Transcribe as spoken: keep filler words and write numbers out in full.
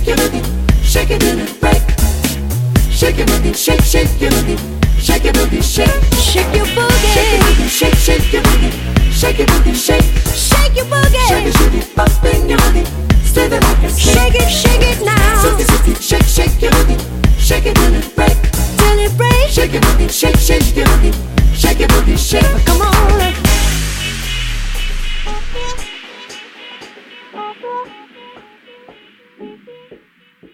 shake your booty, shake it till it break. Shake your booty, shake, shake your booty, shake your booty, shake, shake your